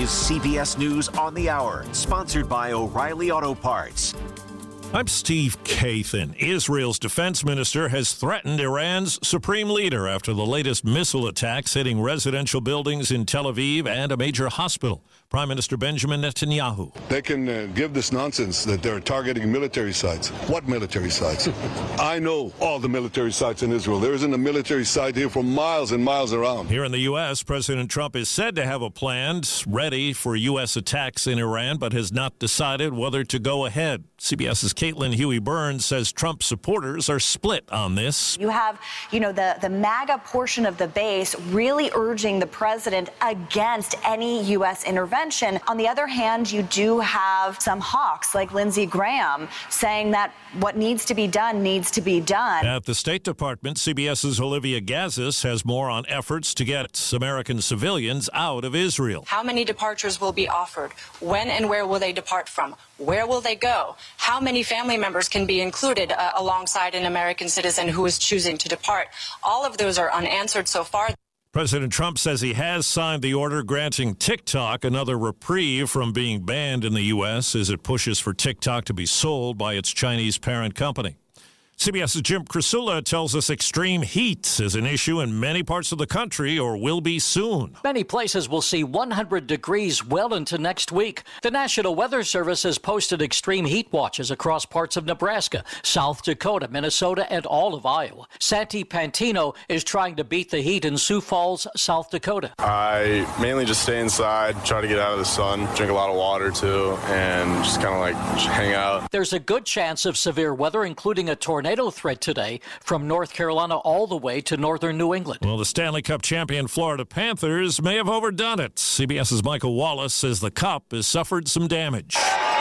is CBS News on the Hour, sponsored by O'Reilly Auto Parts. I'm Steve Kathan. Israel's defense minister has threatened Iran's supreme leader after the latest missile attacks hitting residential buildings in Tel Aviv and a major hospital. Prime Minister Benjamin Netanyahu. They can give this nonsense that they're targeting military sites. What military sites? I know all the military sites in Israel. There isn't a military site here for miles and miles around. Here in the U.S., President Trump is said to have a plan ready for U.S. attacks in Iran, but has not decided whether to go ahead. CBS's Caitlin Huey-Burns says Trump supporters are split on this. You have, the MAGA portion of the base really urging the president against any U.S. intervention. On the other hand, you do have some hawks like Lindsey Graham saying that what needs to be done needs to be done. At the State Department, CBS's Olivia Gazis has more on efforts to get American civilians out of Israel. How many departures will be offered? When and where will they depart from? Where will they go? How many family members can be included alongside an American citizen who is choosing to depart? All of those are unanswered so far. President Trump says he has signed the order granting TikTok another reprieve from being banned in the U.S. as it pushes for TikTok to be sold by its Chinese parent company. CBS's Jim Krasula tells us extreme heat is an issue in many parts of the country or will be soon. Many places will see 100 degrees well into next week. The National Weather Service has posted extreme heat watches across parts of Nebraska, South Dakota, Minnesota, and all of Iowa. Santi Pantino is trying to beat the heat in Sioux Falls, South Dakota. I mainly just stay inside, try to get out of the sun, drink a lot of water too, and just kind of hang out. There's a good chance of severe weather, including a tornado threat today from North Carolina all the way to northern New England. Well, the Stanley Cup champion Florida Panthers may have overdone it. CBS's Michael Wallace says the cup has suffered some damage.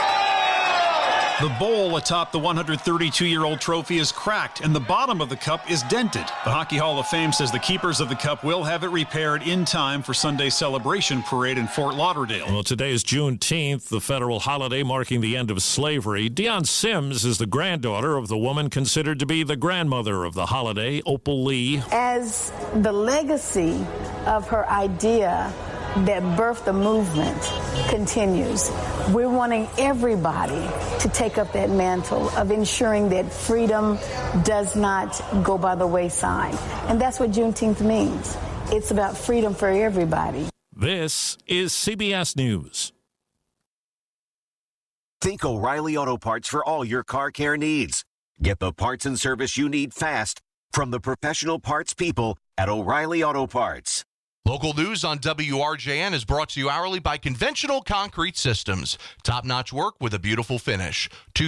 The bowl atop the 132-year-old trophy is cracked, and the bottom of the cup is dented. The Hockey Hall of Fame says the keepers of the cup will have it repaired in time for Sunday's celebration parade in Fort Lauderdale. Well, today is Juneteenth, the federal holiday marking the end of slavery. Deion Sims is the granddaughter of the woman considered to be the grandmother of the holiday, Opal Lee. As the legacy of her idea that birthed the movement continues, we're wanting everybody to take up that mantle of ensuring that freedom does not go by the wayside. And that's what Juneteenth means. It's about freedom for everybody. This is CBS News. Think O'Reilly Auto Parts for all your car care needs. Get the parts and service you need fast from the professional parts people at O'Reilly Auto Parts. Local news on WRJN is brought to you hourly by Conventional Concrete Systems. Top-notch work with a beautiful finish.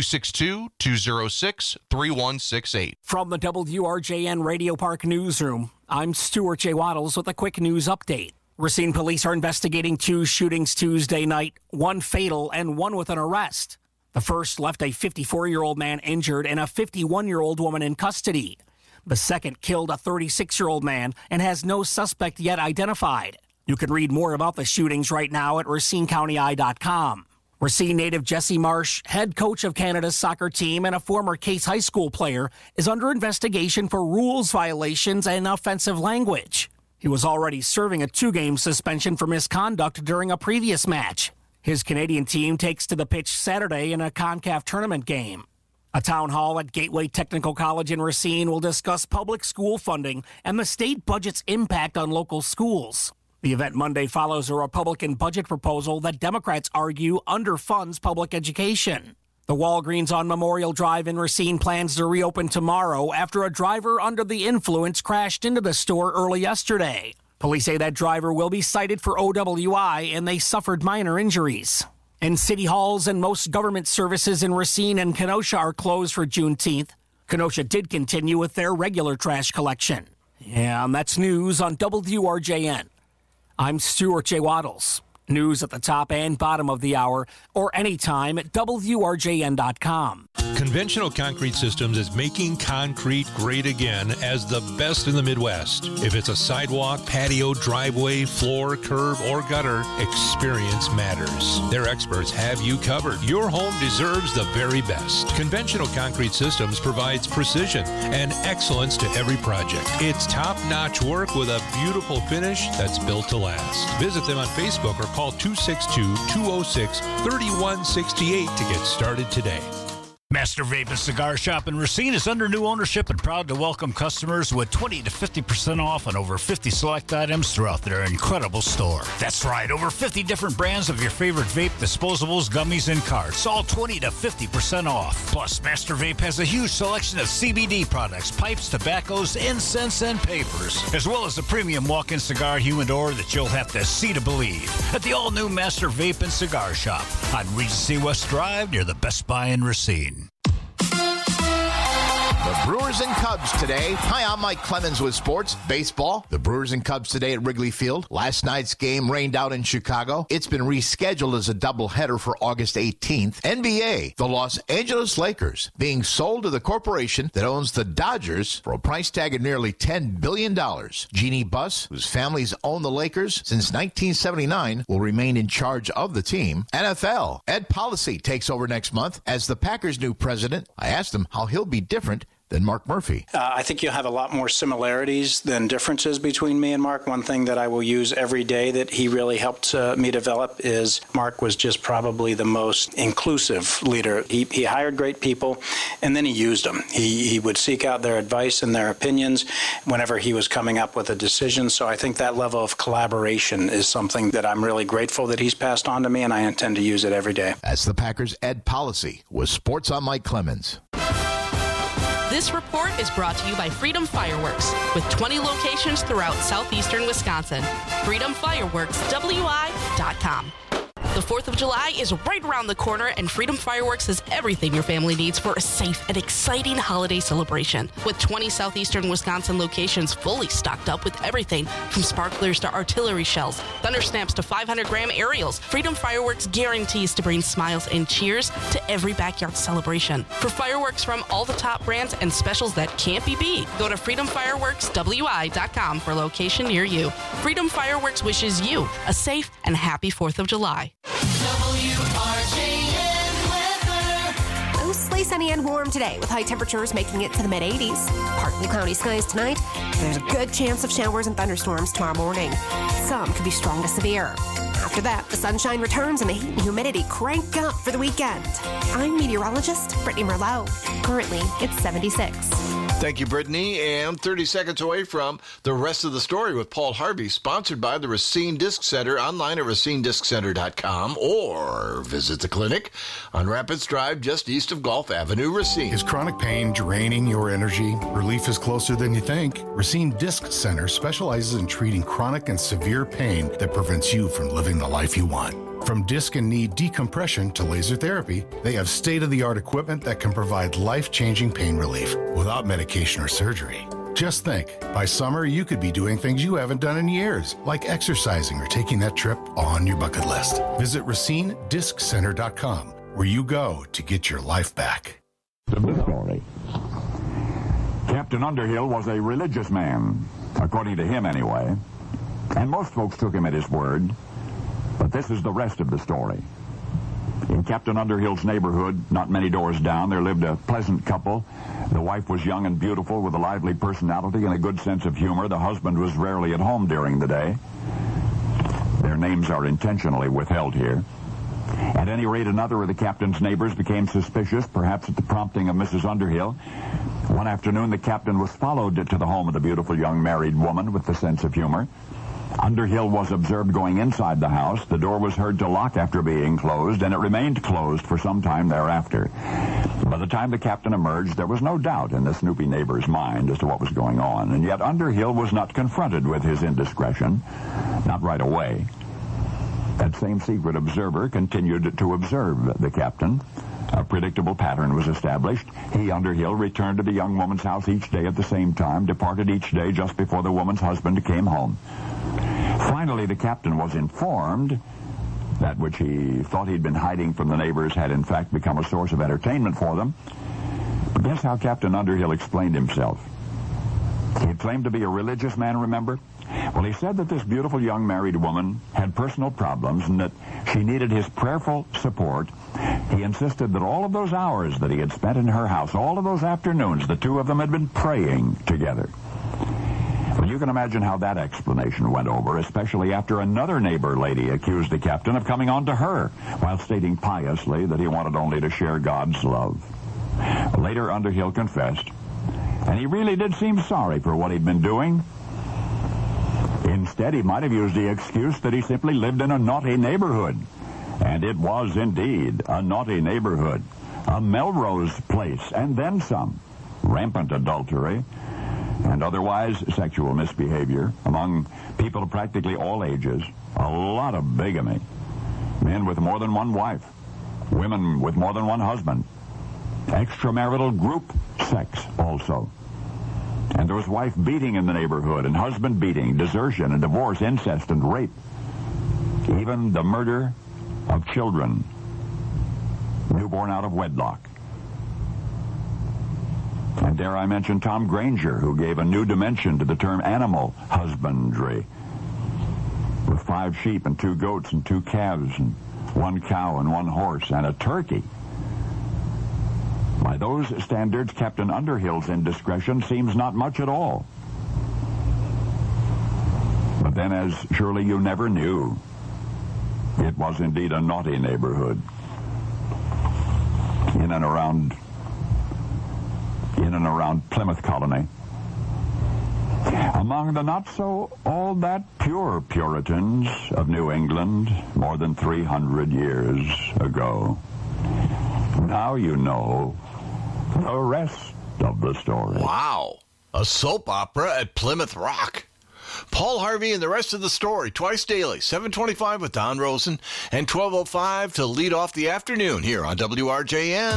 262-206-3168. From the WRJN Radio Park Newsroom, I'm Stuart J. Waddles with a quick news update. Racine police are investigating 2 shootings Tuesday night, 1 fatal and 1 with an arrest. The first left a 54-year-old man injured and a 51-year-old woman in custody. The second killed a 36-year-old man and has no suspect yet identified. You can read more about the shootings right now at RacineCountyEye.com. Racine native Jesse Marsh, head coach of Canada's soccer team and a former Case High School player, is under investigation for rules violations and offensive language. He was already serving a 2-game suspension for misconduct during a previous match. His Canadian team takes to the pitch Saturday in a CONCACAF tournament game. A town hall at Gateway Technical College in Racine will discuss public school funding and the state budget's impact on local schools. The event Monday follows a Republican budget proposal that Democrats argue underfunds public education. The Walgreens on Memorial Drive in Racine plans to reopen tomorrow after a driver under the influence crashed into the store early yesterday. Police say that driver will be cited for OWI and they suffered minor injuries. And city halls and most government services in Racine and Kenosha are closed for Juneteenth. Kenosha did continue with their regular trash collection. And that's news on WRJN. I'm Stuart J. Waddles. News at the top and bottom of the hour or anytime at WRJN.com. Conventional Concrete Systems is making concrete great again as the best in the Midwest. If it's a sidewalk, patio, driveway, floor, curb, or gutter, experience matters. Their experts have you covered. Your home deserves the very best. Conventional Concrete Systems provides precision and excellence to every project. It's top-notch work with a beautiful finish that's built to last. Visit them on Facebook or Call 262-206-3168 to get started today. Master Vape and Cigar Shop in Racine is under new ownership and proud to welcome customers with 20 to 50% off on over 50 select items throughout their incredible store. That's right, over 50 different brands of your favorite vape, disposables, gummies, and carts, all 20 to 50% off. Plus, Master Vape has a huge selection of CBD products, pipes, tobaccos, incense, and papers, as well as a premium walk-in cigar humidor that you'll have to see to believe at the all-new Master Vape and Cigar Shop on Regency West Drive near the Best Buy in Racine. The Brewers and Cubs today. Hi, I'm Mike Clemens with sports. Baseball. The Brewers and Cubs today at Wrigley Field. Last night's game rained out in Chicago. It's been rescheduled as a doubleheader for August 18th. NBA. The Los Angeles Lakers being sold to the corporation that owns the Dodgers for a price tag of nearly $10 billion. Jeannie Buss, whose families own the Lakers since 1979, will remain in charge of the team. NFL. Ed Policy takes over next month as the Packers' new president. I asked him how he'll be different than Mark Murphy. I think you'll have a lot more similarities than differences between me and Mark. One thing that I will use every day that he really helped me develop is Mark was just probably the most inclusive leader. He hired great people, and then he used them. He would seek out their advice and their opinions whenever he was coming up with a decision. So I think that level of collaboration is something that I'm really grateful that he's passed on to me, and I intend to use it every day. That's the Packers' Ed Policy. With Sports, I'm Mike Clemens. This report is brought to you by Freedom Fireworks, with 20 locations throughout southeastern Wisconsin. FreedomFireworksWI.com. The 4th of July is right around the corner, and Freedom Fireworks has everything your family needs for a safe and exciting holiday celebration. With 20 southeastern Wisconsin locations fully stocked up with everything from sparklers to artillery shells, thunder snaps to 500-gram aerials, Freedom Fireworks guarantees to bring smiles and cheers to every backyard celebration. For fireworks from all the top brands and specials that can't be beat, go to FreedomFireworksWI.com for a location near you. Freedom Fireworks wishes you a safe and happy 4th of July. Mostly sunny and warm today, with high temperatures making it to the mid-80s. Partly cloudy skies tonight. There's a good chance of showers and thunderstorms tomorrow morning. Some could be strong to severe. After that, the sunshine returns and the heat and humidity crank up for the weekend. I'm meteorologist Brittany Merlot. Currently, it's 76. Thank you, Brittany. And 30 seconds away from the rest of the story with Paul Harvey, sponsored by the Racine Disc Center, online at racinedisccenter.com, or visit the clinic on Rapids Drive just east of Gulf Avenue, Racine. Is chronic pain draining your energy? Relief is closer than you think. Racine Disc Center specializes in treating chronic and severe pain that prevents you from living the life you want. From disc and knee decompression to laser therapy, they have state-of-the-art equipment that can provide life-changing pain relief without medication or surgery. Just think, by summer you could be doing things you haven't done in years, like exercising or taking that trip on your bucket list. Visit RacineDiscCenter.com, where you go to get your life back. The story. Captain Underhill was a religious man, according to him anyway, and most folks took him at his word. But this is the rest of the story. In Captain Underhill's neighborhood, not many doors down, there lived a pleasant couple. The wife was young and beautiful with a lively personality and a good sense of humor. The husband was rarely at home during the day. Their names are intentionally withheld here. At any rate, another of the captain's neighbors became suspicious, perhaps at the prompting of Mrs. Underhill. One afternoon, the captain was followed to the home of the beautiful young married woman with the sense of humor. Underhill was observed going inside the house. The door was heard to lock after being closed, and it remained closed for some time thereafter. By the time the captain emerged, there was no doubt in the snoopy neighbor's mind as to what was going on, and yet Underhill was not confronted with his indiscretion, not right away. That same secret observer continued to observe the captain. A predictable pattern was established. He, Underhill, returned to the young woman's house each day at the same time, departed each day just before the woman's husband came home. Finally, the captain was informed that which he thought he'd been hiding from the neighbors had in fact become a source of entertainment for them. But guess how Captain Underhill explained himself. He had claimed to be a religious man, remember? Well, he said that this beautiful young married woman had personal problems and that she needed his prayerful support. He insisted that all of those hours that he had spent in her house, all of those afternoons, the two of them had been praying together. Well, you can imagine how that explanation went over, especially after another neighbor lady accused the captain of coming on to her while stating piously that he wanted only to share God's love. Later, Underhill confessed, and he really did seem sorry for what he'd been doing. Instead, he might have used the excuse that he simply lived in a naughty neighborhood. And it was indeed a naughty neighborhood, a Melrose Place, and then some. Rampant adultery and otherwise sexual misbehavior among people of practically all ages. A lot of bigamy. Men with more than one wife. Women with more than one husband. Extramarital group sex also. And there was wife beating in the neighborhood, and husband beating, desertion and divorce, incest and rape. Even the murder of children, newborn out of wedlock. And dare I mention Tom Granger, who gave a new dimension to the term animal husbandry. With 5 sheep and 2 goats and 2 calves and 1 cow and 1 horse and a turkey. By those standards, Captain Underhill's indiscretion seems not much at all. But then, as surely you never knew, it was indeed a naughty neighborhood in and around Plymouth Colony. Among the not-so-all-that pure Puritans of New England more than 300 years ago. Now you know the rest of the story. Wow. A soap opera at Plymouth Rock. Paul Harvey and the rest of the story, twice daily, 7:25 with Don Rosen, and 12:05 to lead off the afternoon here on WRJN.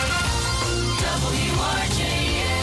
WRJN.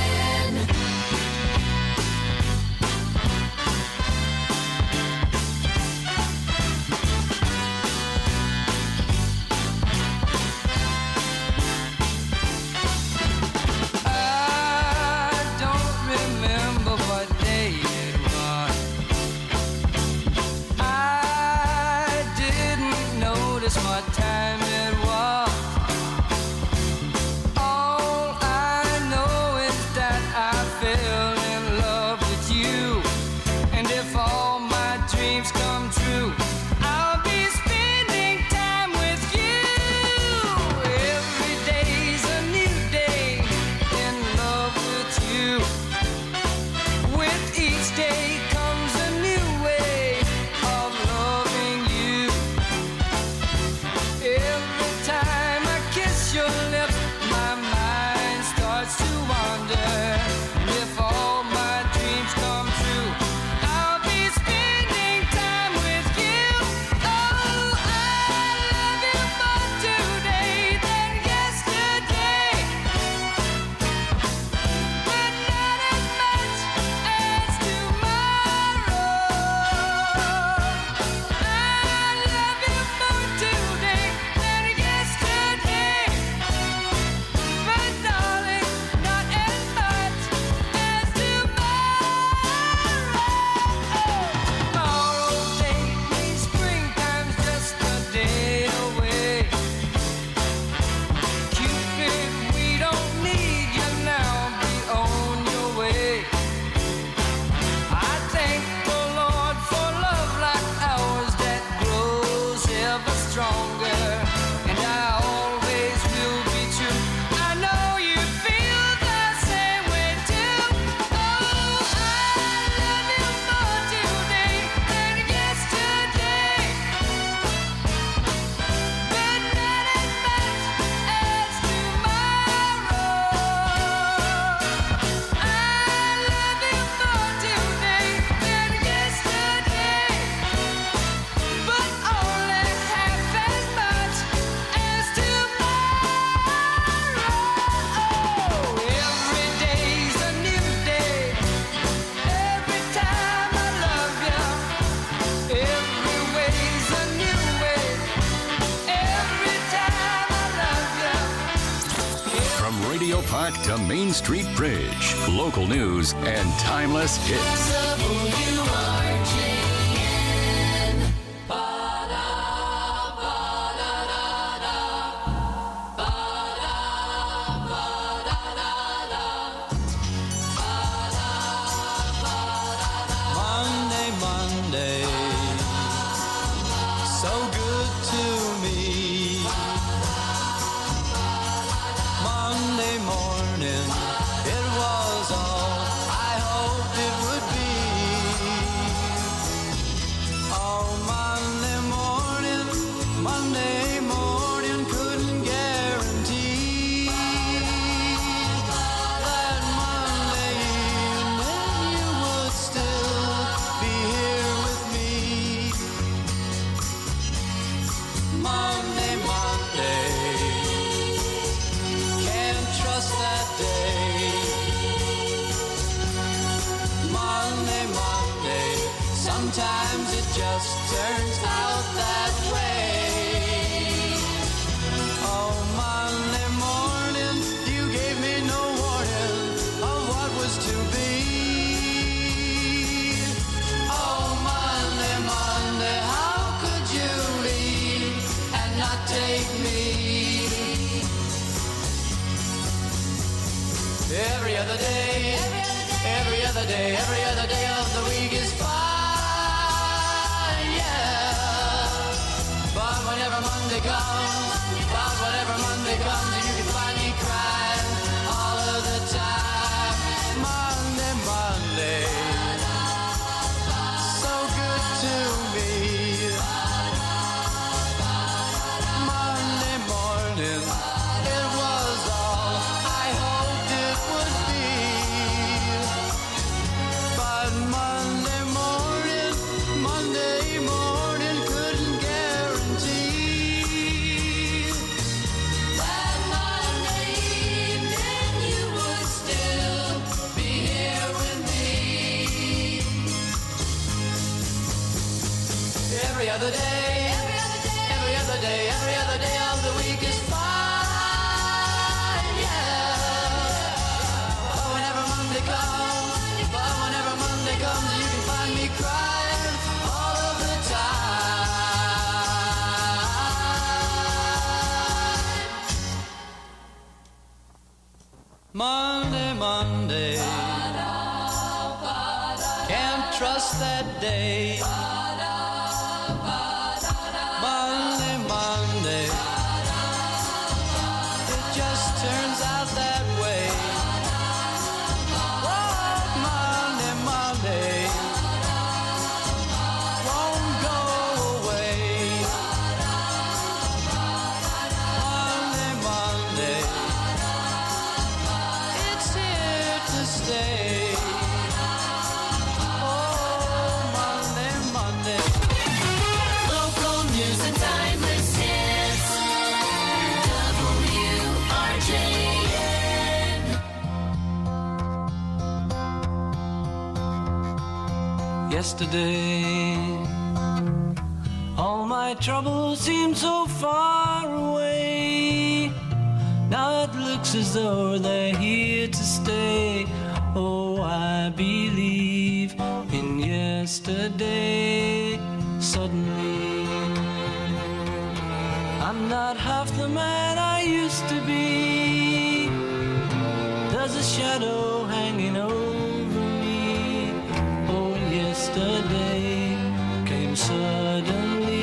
Park to Main Street Bridge. Local news and timeless hits. sometimes it just turns out that way. Oh, Monday morning, you gave me no warning of what was to be. Oh, Monday, Monday, how could you leave and not take me? Every other day, every other day, every other day of the week is fine, yeah. But whenever Monday comes, you can find me crying all of the time. Monday, Monday, so good to me. Monday morning, it was all I hoped it would be. But Monday morning couldn't guarantee that Monday evening you would still be here with me. Every other day, every other day, every other day of the week is fine, yeah. But whenever Monday comes, you can find me crying all of the time. Monday, can't trust that day. Monday, it just turns out that way. Oh, Monday, won't go away. Monday, it's here to stay. Oh, Monday. Local news and timeless hits. WRJN. Yesterday, all my troubles seemed so far away. Now it looks as though they're here to stay. Oh, I believe in yesterday. Suddenly, I'm not half the man I used to be. There's a shadow hanging over me. Oh, yesterday came suddenly.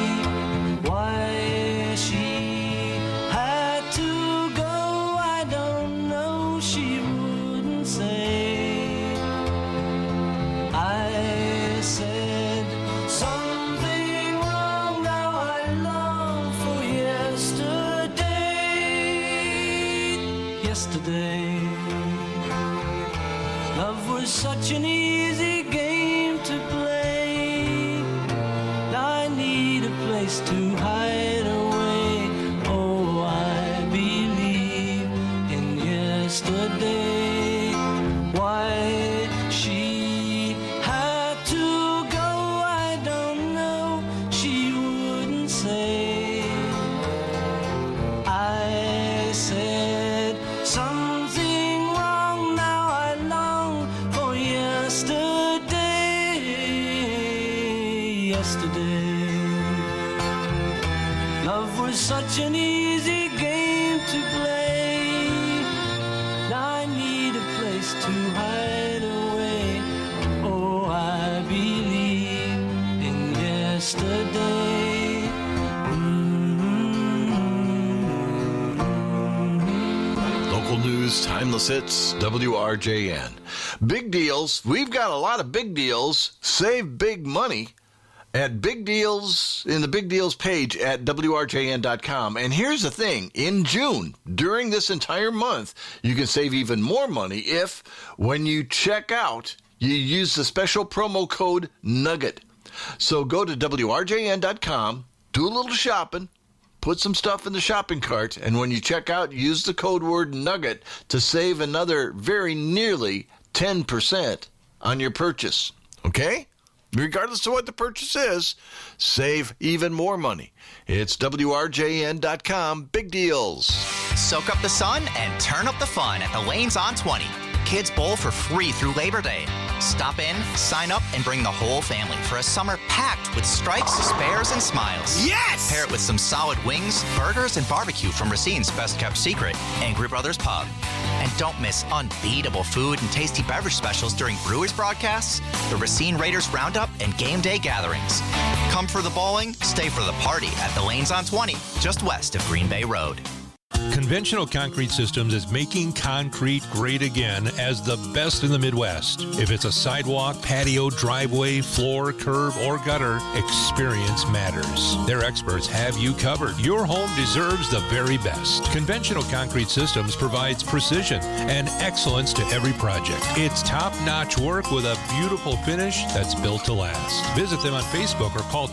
Why she had to go, I don't know. She wouldn't say. I said something wrong. Now I long for yesterday. Yesterday, love was such an easy game to play. Now I need a place to hide away. Oh, I believe in yesterday. Why she had to go, I don't know. She wouldn't say. I said something wrong. Now I long for yesterday. Yesterday, love was such an easy game to play. Now I need a place to hide away. Oh, I believe in yesterday. Local news, timeless hits, WRJN. Big deals. We've got a lot of big deals. Save big money at Big Deals, in the Big Deals page at WRJN.com. And here's the thing. In June, during this entire month, you can save even more money if, when you check out, you use the special promo code NUGGET. So go to WRJN.com, do a little shopping, put some stuff in the shopping cart, and when you check out, use the code word NUGGET to save another very nearly 10% on your purchase. Okay? regardless of what the purchase is, save even more money. It's WRJN.com. Big deals. Soak up the sun and turn up the fun at the Lanes on 20. Kids Bowl for free through Labor Day. Stop in, sign up, and bring the whole family for a summer packed with strikes, spares, and smiles. Yes! Pair it with some solid wings, burgers, and barbecue from Racine's best-kept secret, Angry Brothers Pub. And don't miss unbeatable food and tasty beverage specials during Brewers broadcasts, the Racine Raiders Roundup, and game day gatherings. Come for the bowling, stay for the party at the Lanes on 20, just west of Green Bay Road. Conventional Concrete Systems is making concrete great again as the best in the Midwest. If it's a sidewalk, patio, driveway, floor, curb, or gutter, experience matters. Their experts have you covered. Your home deserves the very best. Conventional Concrete Systems provides precision and excellence to every project. It's top-notch work with a beautiful finish that's built to last. Visit them on Facebook or call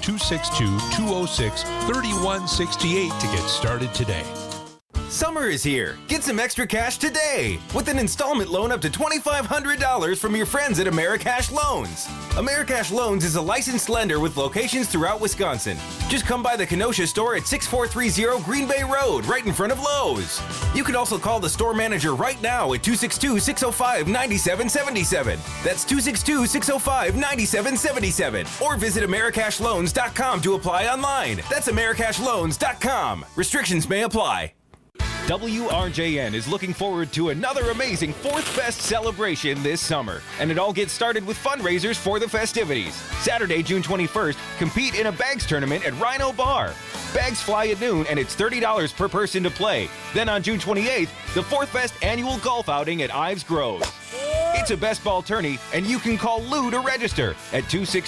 262-206-3168 to get started today. Summer is here. Get some extra cash today with an installment loan up to $2,500 from your friends at Americash Loans. Americash Loans is a licensed lender with locations throughout Wisconsin. Just come by the Kenosha store at 6430 Green Bay Road, right in front of Lowe's. You can also call the store manager right now at 262-605-9777. That's 262-605-9777. Or visit AmericashLoans.com to apply online. That's AmericashLoans.com. Restrictions may apply. WRJN is looking forward to another amazing 4th Fest celebration this summer. And it all gets started with fundraisers for the festivities. Saturday, June 21st, compete in a bags tournament at Rhino Bar. Bags fly at noon and it's $30 per person to play. Then on June 28th, the 4th Fest annual golf outing at Ives Grove. It's a best ball tourney, and you can call Lou to register at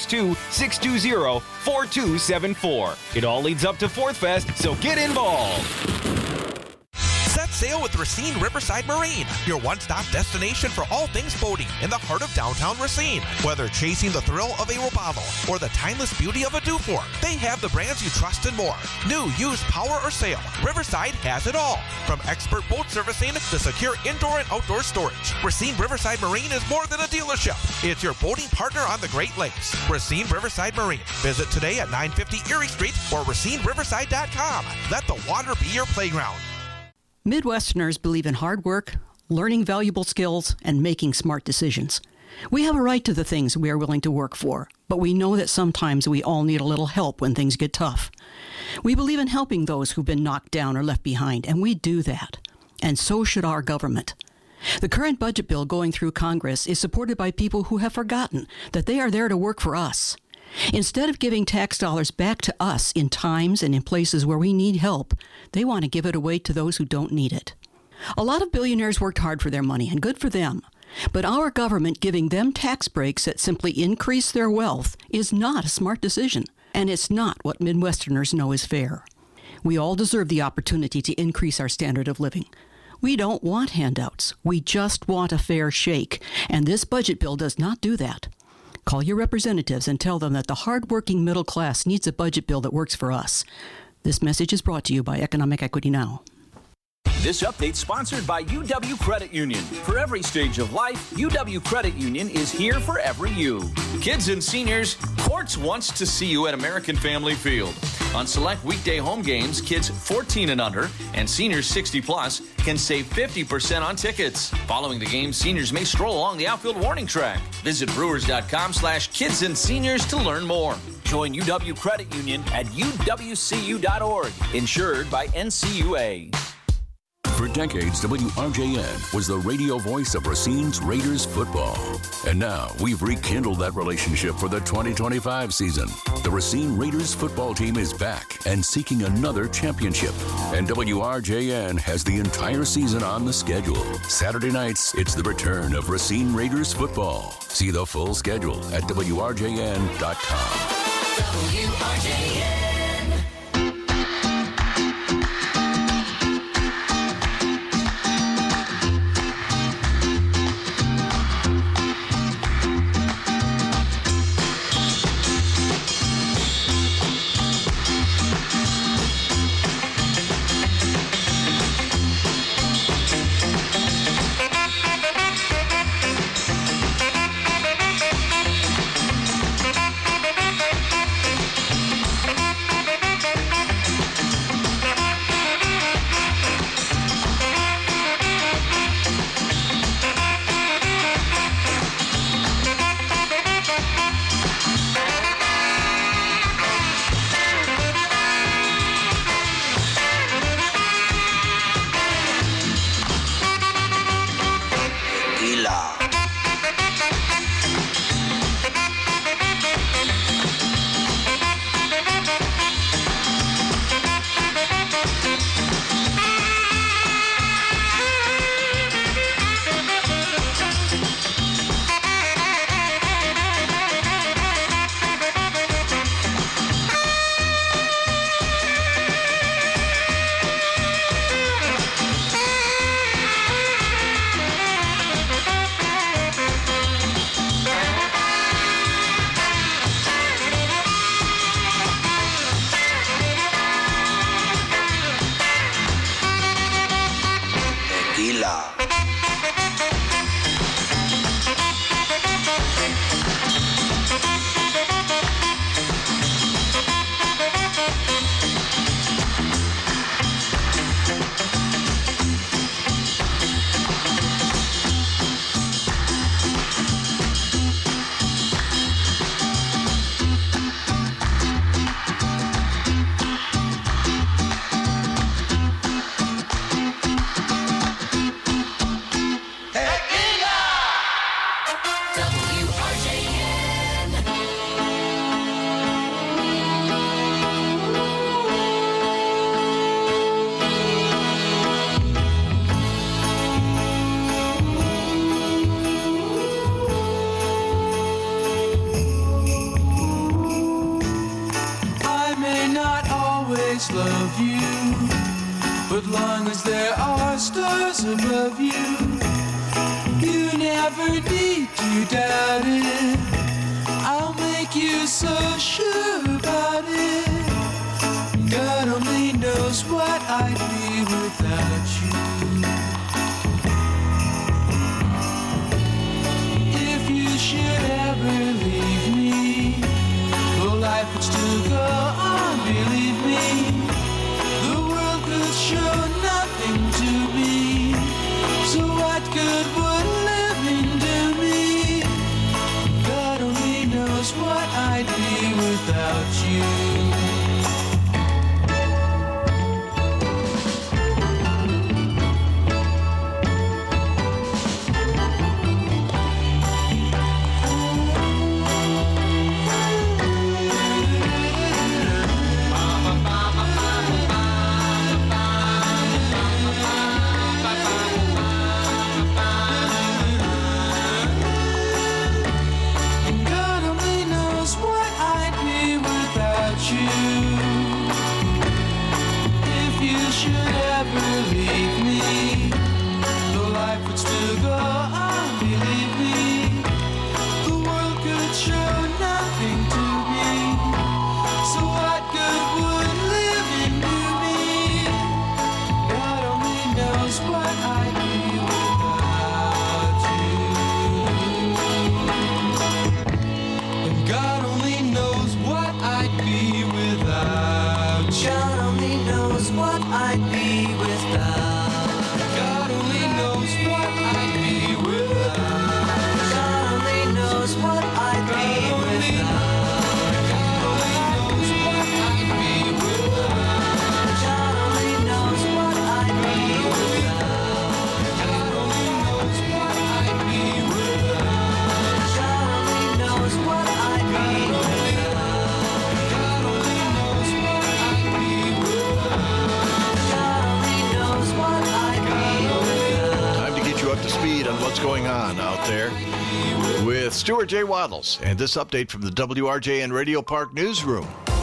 262-620-4274. It all leads up to 4th Fest, so get involved. Set sail with Racine Riverside Marine, your one-stop destination for all things boating in the heart of downtown Racine. Whether chasing the thrill of a Robalo or the timeless beauty of a Dufour, they have the brands you trust and more. New, used, power, or sale, Riverside has it all. From expert boat servicing to secure indoor and outdoor storage, Racine Riverside Marine is more than a dealership. It's your boating partner on the Great Lakes. Racine Riverside Marine. Visit today at 950 Erie Street or RacineRiverside.com. Let the water be your playground. Midwesterners believe in hard work, learning valuable skills, and making smart decisions. We have a right to the things we are willing to work for, but we know that sometimes we all need a little help when things get tough. We believe in helping those who've been knocked down or left behind, and we do that. And so should our government. The current budget bill going through Congress is supported by people who have forgotten that they are there to work for us. Instead of giving tax dollars back to us in times and in places where we need help, they want to give it away to those who don't need it. A lot of billionaires worked hard for their money, and good for them. But our government giving them tax breaks that simply increase their wealth is not a smart decision, and it's not what Midwesterners know is fair. We all deserve the opportunity to increase our standard of living. We don't want handouts. We just want a fair shake, and this budget bill does not do that. Call your representatives and tell them that the hardworking middle class needs a budget bill that works for us. This message is brought to you by Economic Equity Now. This update sponsored by UW Credit Union. For every stage of life, UW Credit Union is here for every you. Kids and seniors, Quartz wants to see you at American Family Field. On select weekday home games, kids 14 and under and seniors 60 plus can save 50% on tickets. Following the game, seniors may stroll along the outfield warning track. Visit brewers.com/kids and seniors to learn more. Join UW Credit Union at uwcu.org. Insured by NCUA. For decades, WRJN was the radio voice of Racine's Raiders football. And now we've rekindled that relationship for the 2025 season. The Racine Raiders football team is back and seeking another championship. And WRJN has the entire season on the schedule. Saturday nights, it's the return of Racine Raiders football. See the full schedule at WRJN.com. WRJN. need to doubt it. I'll make you so sure about it. God only knows what I'd be without you. If you should ever leave me, well, life would still go on, believe me. The world could show nothing to me. So what good would living do me? God only knows what I'd be without you. Stuart J. Waddles, and this update from the WRJN Radio Park Newsroom.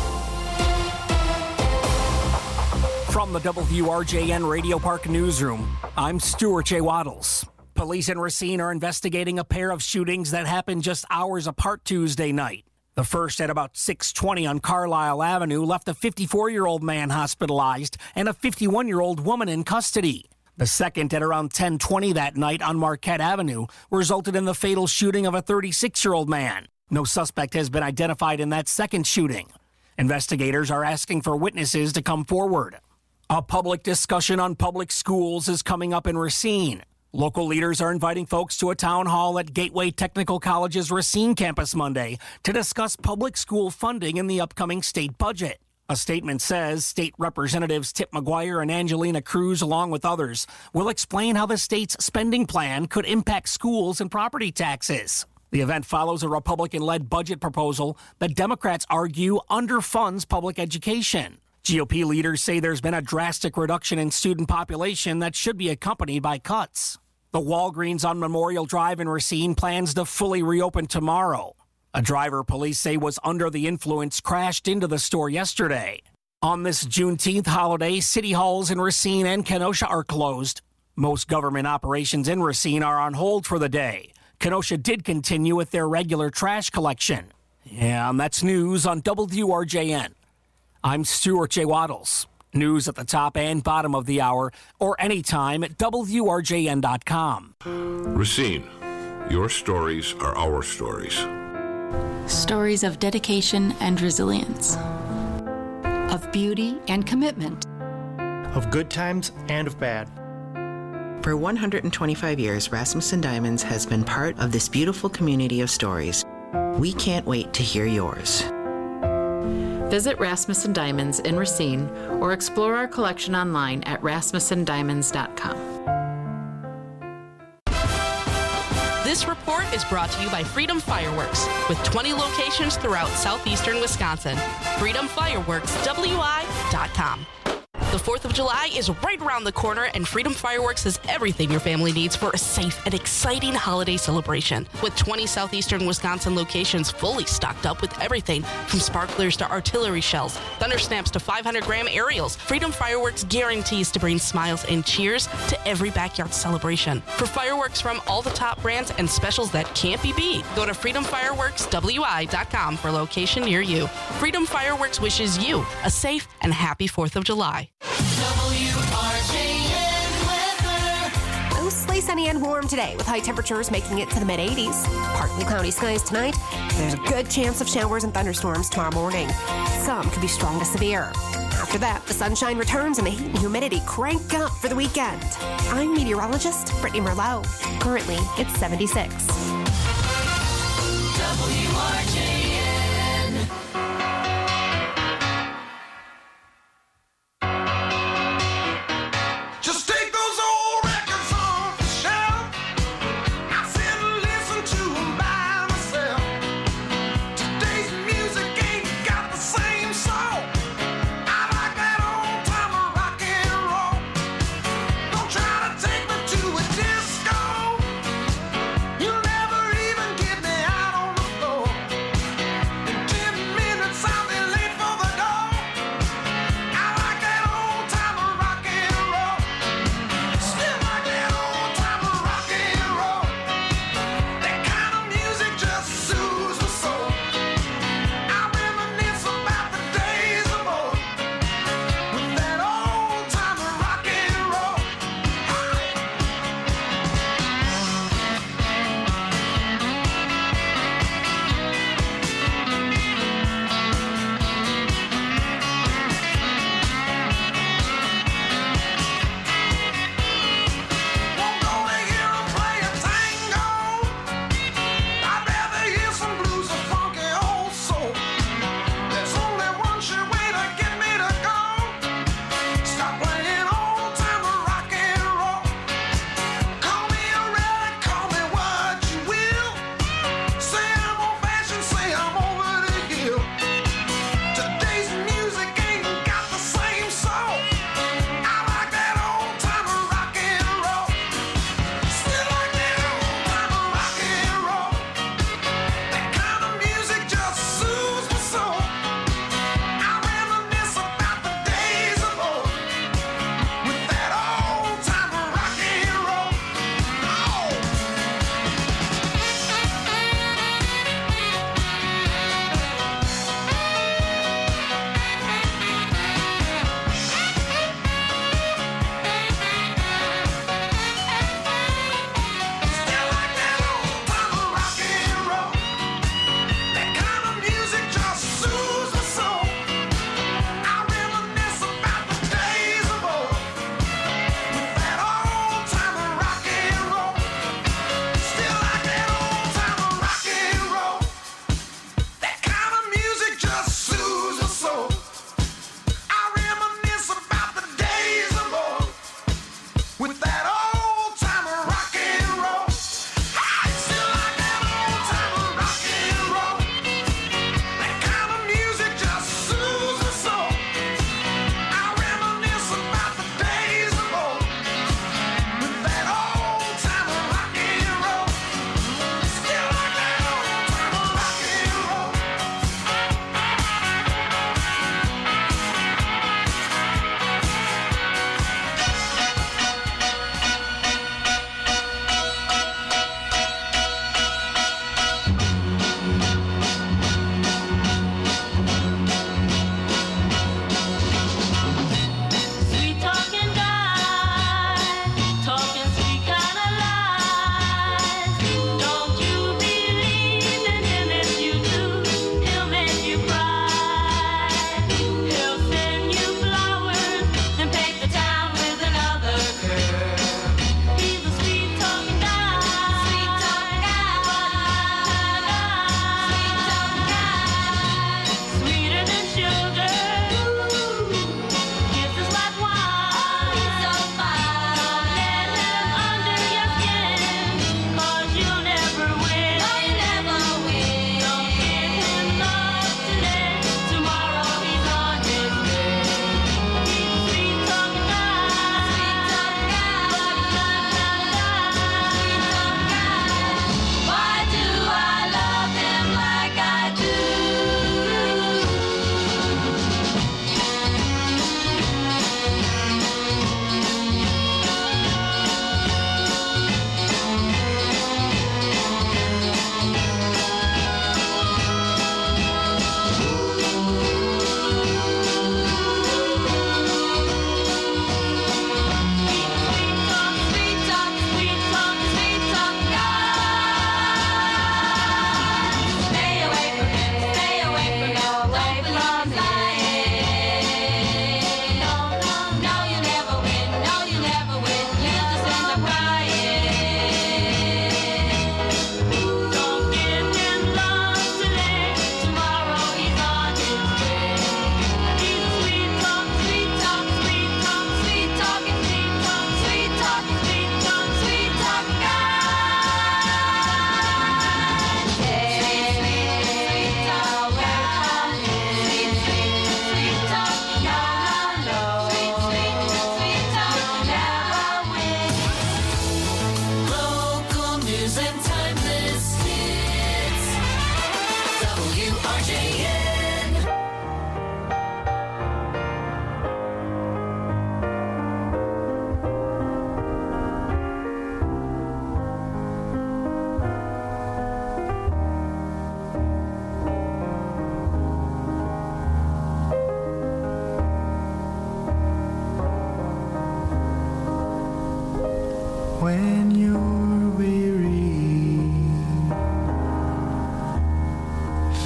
From the WRJN Radio Park Newsroom, I'm Stuart J. Waddles. Police in Racine are investigating a pair of shootings that happened just hours apart Tuesday night. The first at about 6:20 on Carlisle Avenue left a 54-year-old man hospitalized and a 51-year-old woman in custody. The second at around 10:20 that night on Marquette Avenue resulted in the fatal shooting of a 36-year-old man. No suspect has been identified in that second shooting. Investigators are asking for witnesses to come forward. A public discussion on public schools is coming up in Racine. Local leaders are inviting folks to a town hall at Gateway Technical College's Racine campus Monday to discuss public school funding in the upcoming state budget. A statement says State Representatives Tip McGuire and Angelina Cruz, along with others, will explain how the state's spending plan could impact schools and property taxes. The event follows a Republican-led budget proposal that Democrats argue underfunds public education. GOP leaders say there's been a drastic reduction in student population that should be accompanied by cuts. The Walgreens on Memorial Drive in Racine plans to fully reopen tomorrow. A driver police say was under the influence crashed into the store yesterday. On this Juneteenth holiday, city halls in Racine and Kenosha are closed. Most government operations in Racine are on hold for the day. Kenosha did continue with their regular trash collection. And that's news on WRJN. I'm Stuart J. Waddles. News at the top and bottom of the hour or anytime at WRJN.com. Racine, your stories are our stories. Stories of dedication and resilience, of beauty and commitment, of good times and of bad. For 125 years, Rasmussen Diamonds has been part of this beautiful community of stories. We can't wait to hear yours. Visit Rasmussen Diamonds in Racine or explore our collection online at rasmussendiamonds.com. This report is brought to you by Freedom Fireworks, with 20 locations throughout southeastern Wisconsin. FreedomFireworksWI.com. The 4th of July is right around the corner, and Freedom Fireworks has everything your family needs for a safe and exciting holiday celebration. With 20 southeastern Wisconsin locations fully stocked up with everything from sparklers to artillery shells, thunder snaps to 500-gram aerials, Freedom Fireworks guarantees to bring smiles and cheers to every backyard celebration. For fireworks from all the top brands and specials that can't be beat, go to freedomfireworkswi.com for a location near you. Freedom Fireworks wishes you a safe and happy 4th of July. Mostly sunny and warm today with high temperatures making it to the mid-80s. Partly cloudy skies tonight. There's a good chance of showers and thunderstorms tomorrow morning. Some could be strong to severe. After that, the sunshine returns and the heat and humidity crank up for the weekend. I'm meteorologist Brittany Merlot. Currently, it's 76. WRJN. Just take those old records off the shelf. I sit and listen to them by myself. Today's music ain't got the same soul. I like that old time rock and roll. Don't try to take me to a disco. You'll never even get me out on the floor.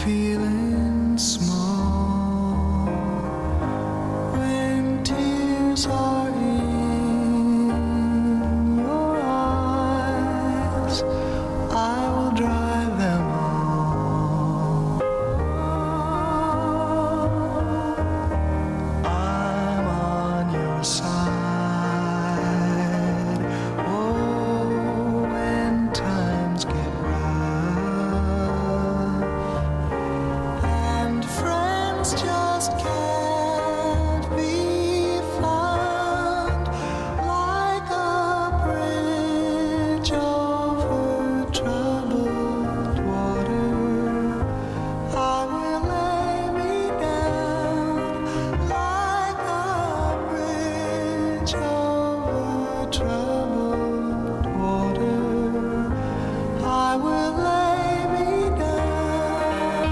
feeling small when tears are in your eyes. I will dry them all. I'm on your side. Oh, when times get rough and friends just can't be found, like a bridge over troubled water, I will lay me down. Like a bridge over troubled water, I will lay me down.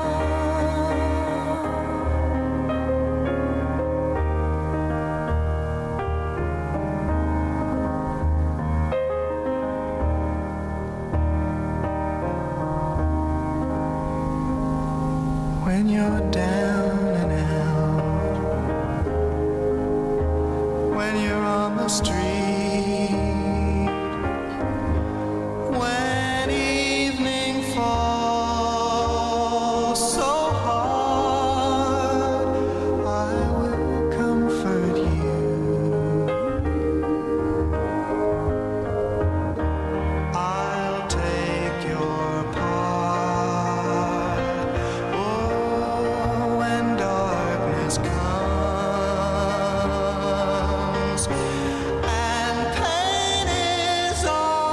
When you're down and out, when you're on the street, when evening falls so hard, I will comfort you. I'll take your part. Oh, when darkness comes and pain is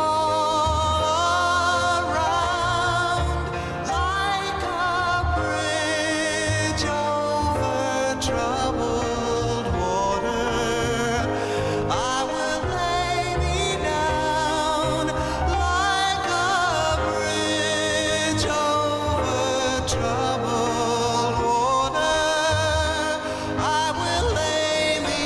all around, like a bridge over troubled water, I will lay me down. Like a bridge over troubled water, I will lay me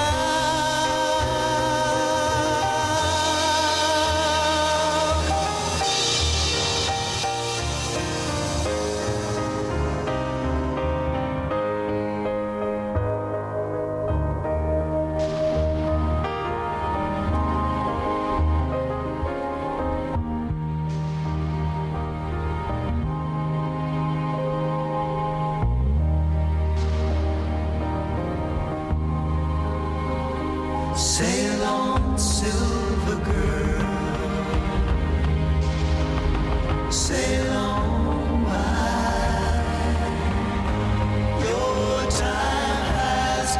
Sail on, silver girl. Sail on by. Your time has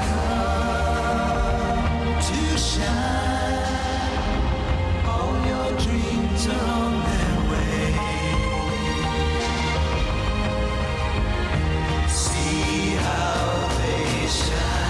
come to shine. All your dreams are on their way. See how they shine.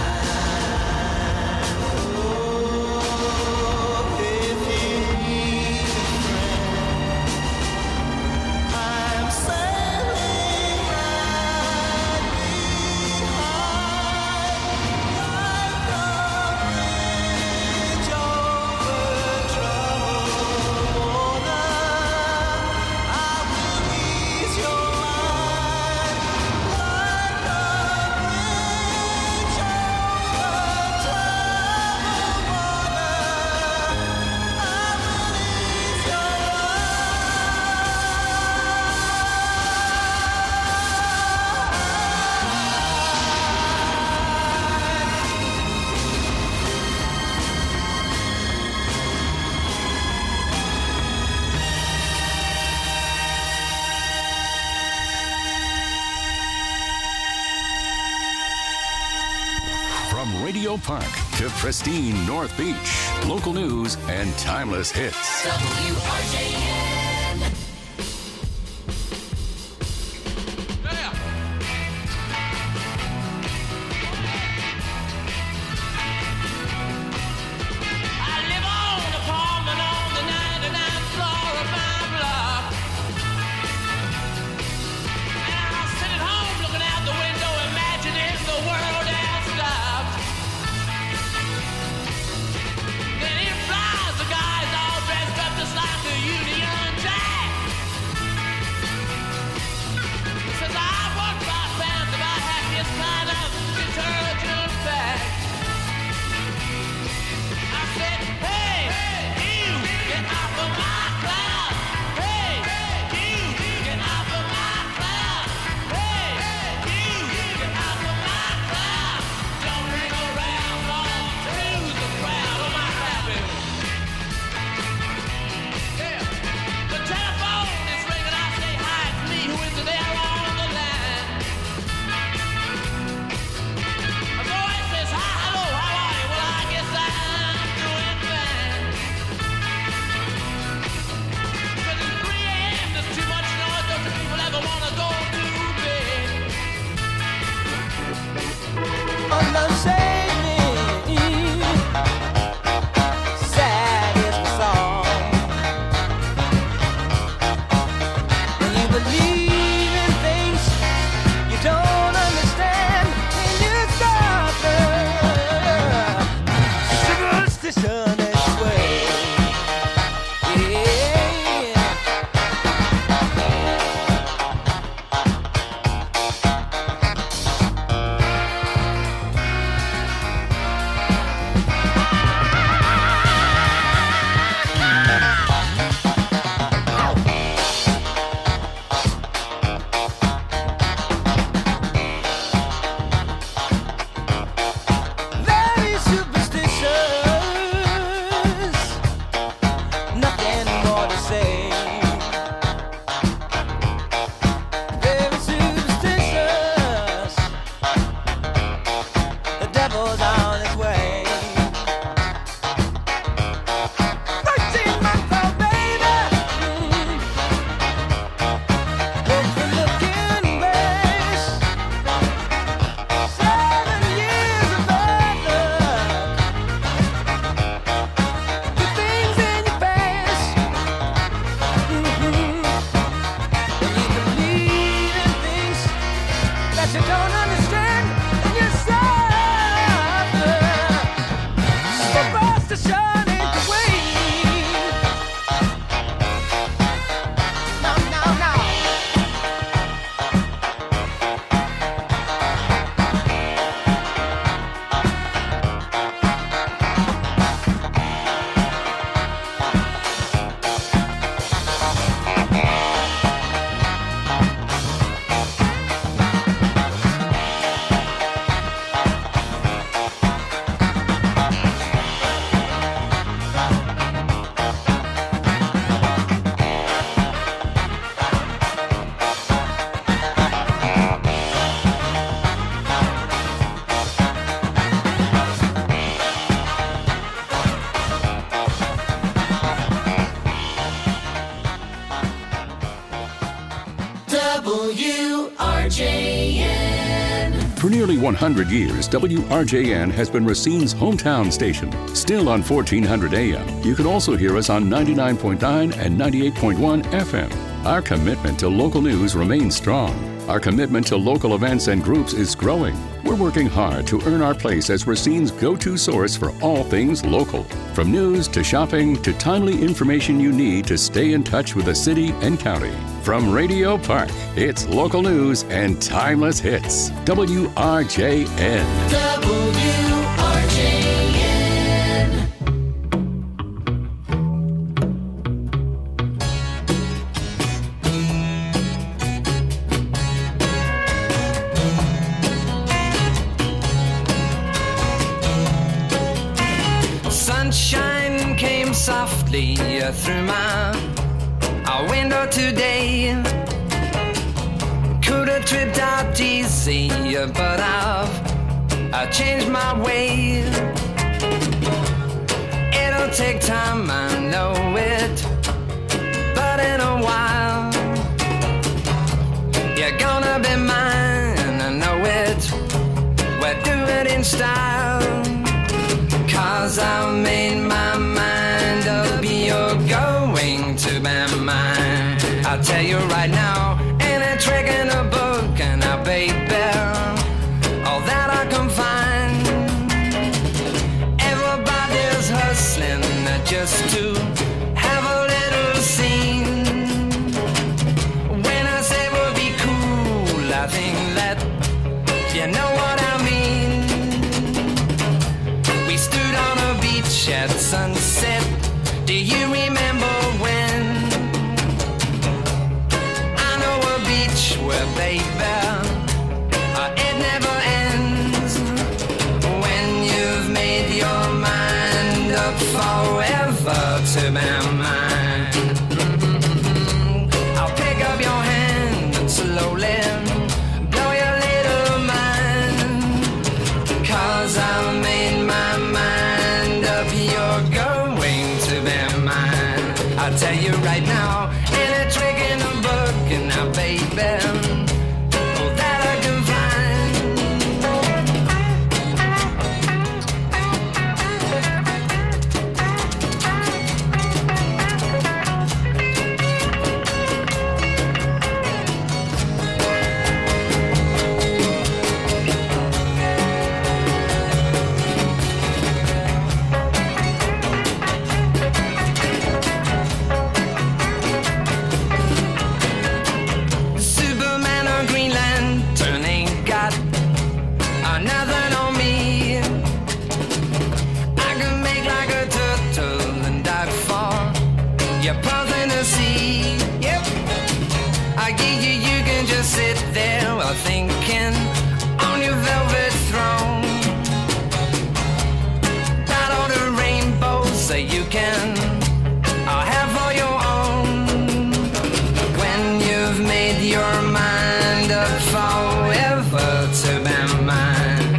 From Radio Park to pristine North Beach, local news and timeless hits. WRJN. I live on the apartment on the 99th floor of my block. And I sit at home looking out the window, imagining the world has stopped. Then in flies the guys all dressed up just like the Union love saved me. Sad is my song. When you believe in things you don't understand, and you suffer. Superstition is the way. Very superstitious, nothing more to say. Very superstitious, the devil's on his way. 13-month-old baby, with the look in face. 7 years of bad luck, the things in your face. When you believe in things that you don't understand, and you suffer. Superstition ain't the way. No, no, no. WRJN. For nearly 100 years, WRJN has been Racine's hometown station. Still on 1400 AM, you can also hear us on 99.9 and 98.1 FM. Our commitment to local news remains strong. Our commitment to local events and groups is growing. We're working hard to earn our place as Racine's go-to source for all things local. From news to shopping to timely information you need to stay in touch with the city and county. From Radio Park, it's local news and timeless hits. WRJN. WRJN. Sunshine came softly through my window today. Could have tripped out easy, but I've changed my way. It'll take time, I know it, but in a while you're gonna be mine, I know it. We'll do it in style. 'Cause I've made my mind up, you're going to be mine. I'll tell you right now, ain't a trick in a book, and I baby, all that I can find. Everybody's hustling just to have a little scene. When I say we'll be cool, I think that you know what I mean. We stood on a beach at sunset. Do you remember when? I know a beach where, baby, it never ends. When you've made your mind up forever to be mine. I'll pick up your hand and slowly blow your little mind. 'Cause I've made my mind up, you're going to be mine. I'll tell you right now, ain't a trick in a book, and now, baby, oh, you can just sit there while thinking on your velvet throne. Got all the rainbows that you can have for your own. When you've made your mind up forever to be mine,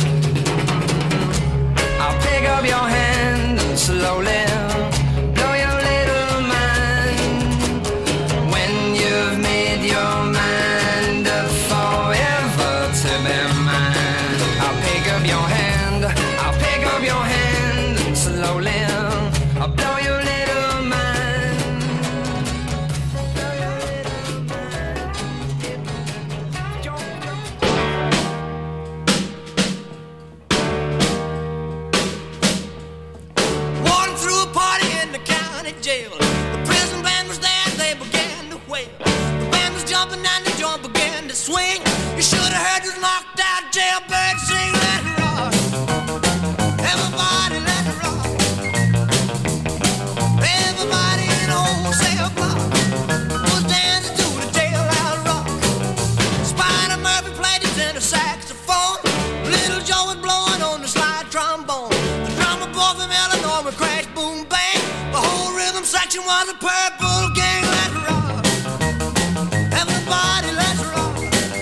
I'll pick up your hand and slowly blow your little mind. When you've made your mind up forever to be mine, I'll pick up your hand, I'll pick up your hand and slowly I'll blow your little mind. Walking through a party in the county jail. The prison band was there, they began to wail. The band was jumping and the joint began to swing. You should have heard this knocked out jailbird sing. Let it rock, everybody let it rock. Everybody in the whole cell block was dancing to the jailhouse rock. Spider Murphy played his tenor saxophone. Little Joe was blowing on the slide trombone. The drummer boy from Illinois would crash, boom, bang. The whole rhythm section was a purple gang. Let's rock, everybody, let's rock.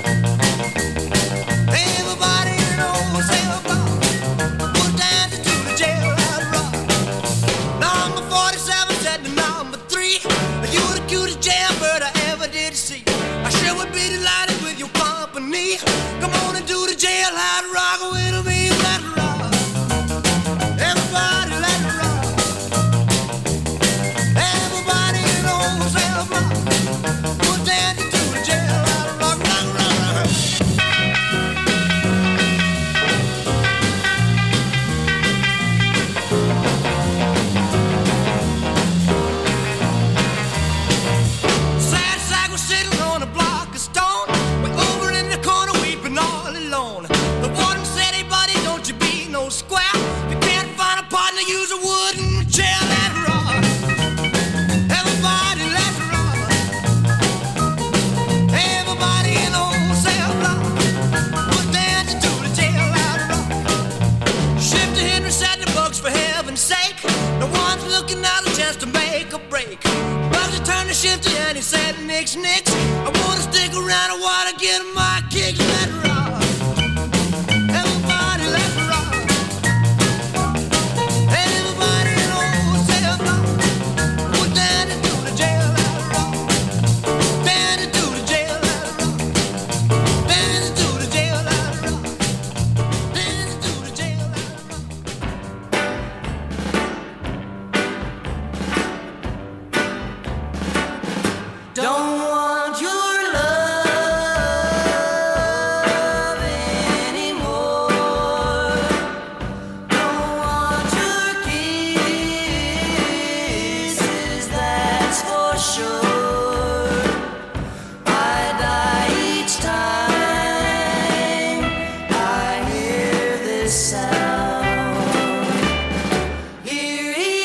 Everybody in the whole cell block was dancing to the jailhouse rock. Number 47 said to number 3, "You the cutest jailbird I ever did see. I sure would be delighted with your company. Come on and do the jailhouse rock with me. Let's rock, everybody, let's rock. Everybody in the whole cell block was dancing to the jailhouse rock, rock, rock, rock. Sad sack was sitting on a block of stone, way over in the corner weeping all alone. The warden said, "Hey buddy, don't you be no square. You can't find a partner, use a wooden chair." Let's rock, everybody, let's rock. Everybody in the whole cell block was dancing to the jailhouse rock. Shifty Henry said to Bugs, "For heaven's sake, no one's looking out a chance to make a break." Bugsy turned to Shifty and he said, "Nix, nix, I wanna stick around, I wanna get my kicks." Let's rock, everybody, let's rock. Everybody in the whole cell block was dancing to the jailhouse rock. Dancing to the jailhouse rock. Dancing to the jailhouse rock. Dancing to the jailhouse rock. Don't want your love anymore. Don't want your kisses, that's for sure. I die each time I hear this sound. Here he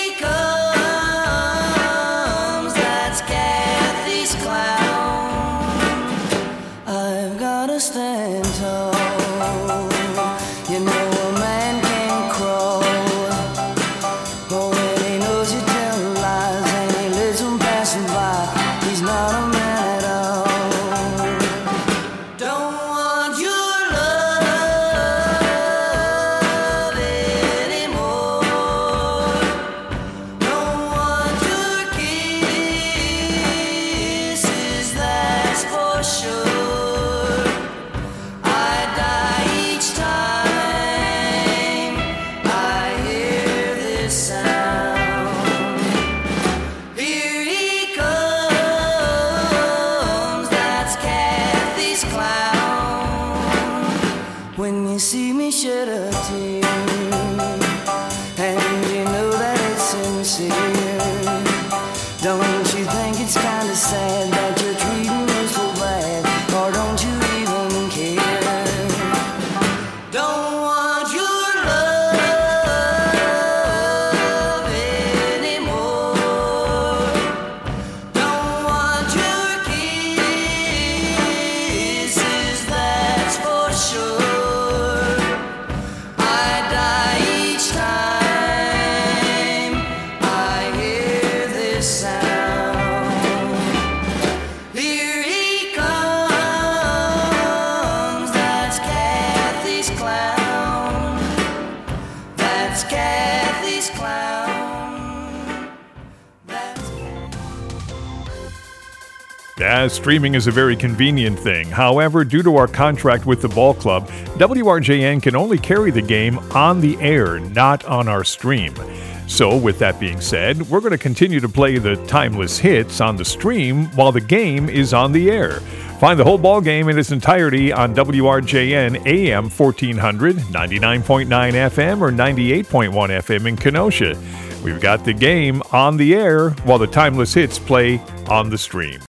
comes, that's Kathy's clown. I've gotta stand tall. You know a man can crawl. But when he knows you tell lies and he lives on passing by, he's not a man at all. Don't want your love anymore. Don't want your kisses, that's for sure. I die each time I hear this sound. Here he comes, that's Kathy's clown. When you see me shed a tear, and you know that it's sincere, don't you think it's kinda sad that you're treating me so bad? Or don't you even care? Don't want your love anymore. Don't want your kiss. Yeah, streaming is a very convenient thing. However, due to our contract with the ball club, WRJN can only carry the game on the air, not on our stream. So, with that being said, we're going to continue to play the timeless hits on the stream while the game is on the air. Find the whole ball game in its entirety on WRJN AM 1400, 99.9 FM, or 98.1 FM in Kenosha. We've got the game on the air while the timeless hits play on the stream.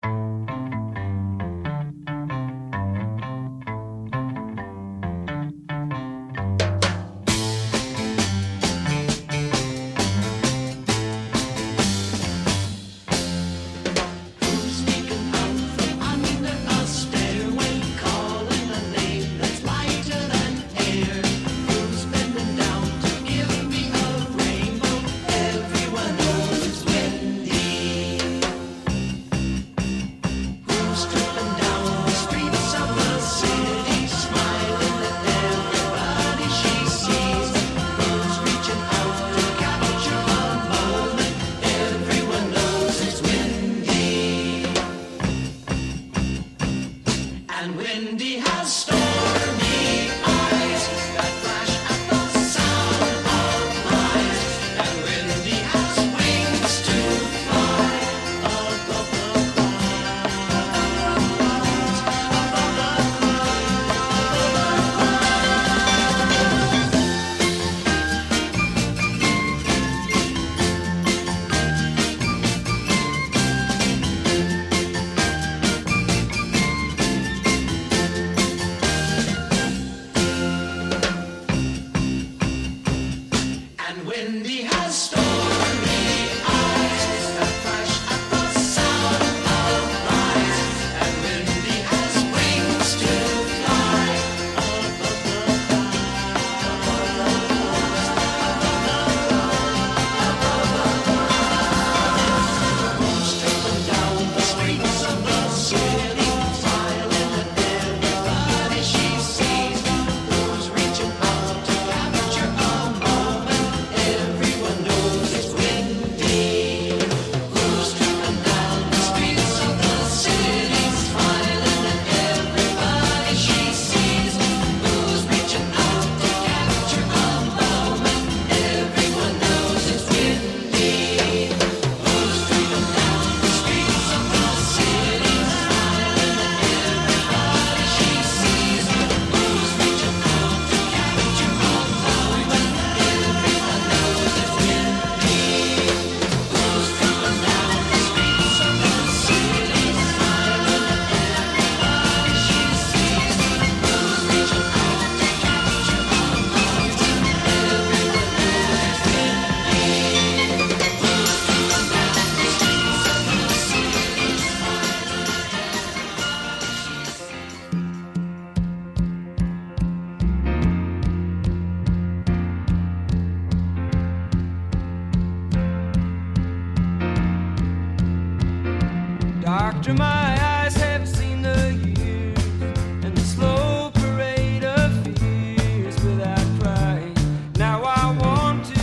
Doctor, my eyes have seen the years and the slow parade of fears without crying. Now I want to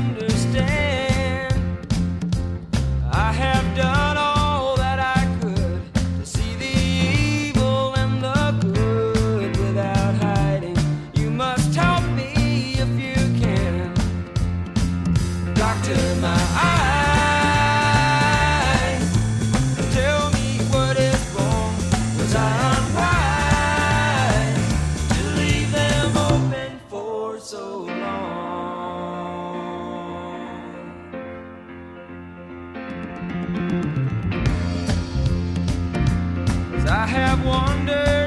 understand. I have done all that I could to see the evil and the good without hiding. You must help me if you can. Doctor, my eyes. I have wondered